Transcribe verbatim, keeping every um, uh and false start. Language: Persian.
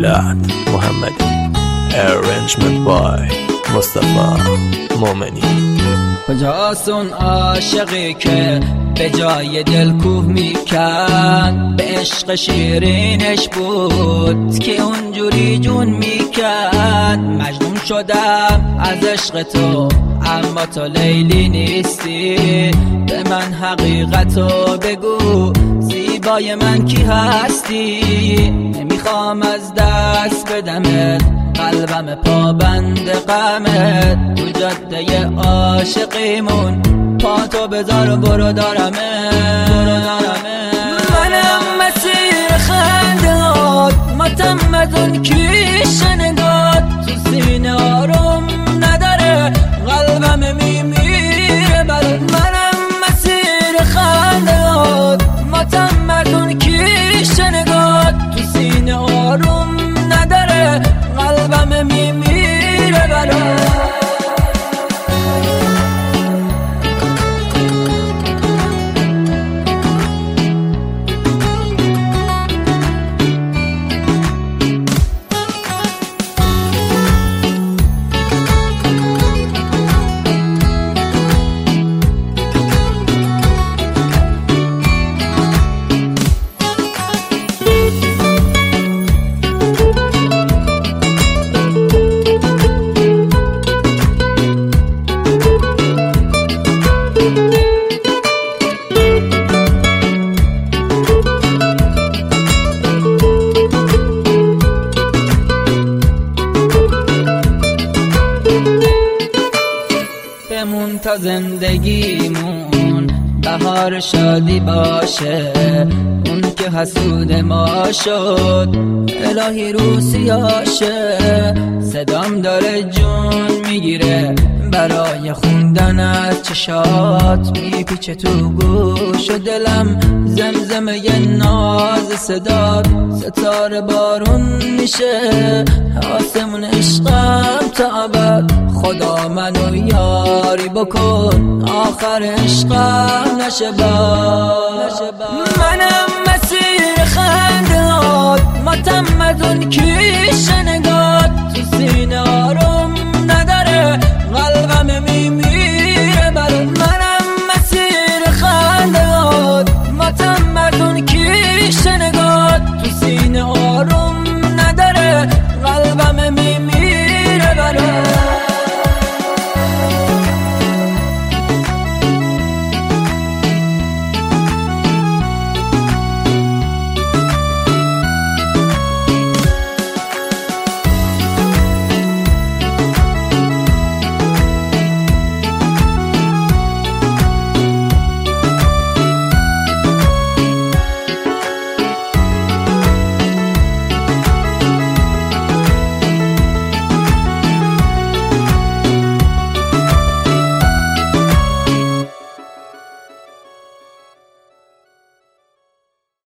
میلاد محمدی. Arrangement by مصطفی مومنی. کجاست اون عاشقی که به جای دل کوه میکرد، به عشق شیرینش بود که اونجوری جون میکرد. مجنون شدم از عشق تو اما تو لیلی نیستی، به من حقیقتو بگو زیبای من کی هستی؟ نمیخوام از دست بدمت قلبم پابند غمت، تو جاده عاشقیمون پا تو بذار برو دارمه. منم مسیر خندهات ماتم از اون کیش نگات، تو سینه آروم نداره قلبم میمیره بل. منم مسیر خندهات ماتم از اون کیش نگات، تو سینه آروم نداره قلبم میمیره بلا. بمون تا زندگیمون بهار شادی باشه، اون که حسود ما شد الهی رو سیاشه. صدام داره جون میگیره برای خوندن از چشات، میپیچه تو گوش و دلم زمزمه ی ناز صدات. ستاره بارون میشه آسمون عشقم تا ابد، خدا منو یاری بکن آخر عشقم نشه باد. منم مسیر خندهات ماتم از اون کیش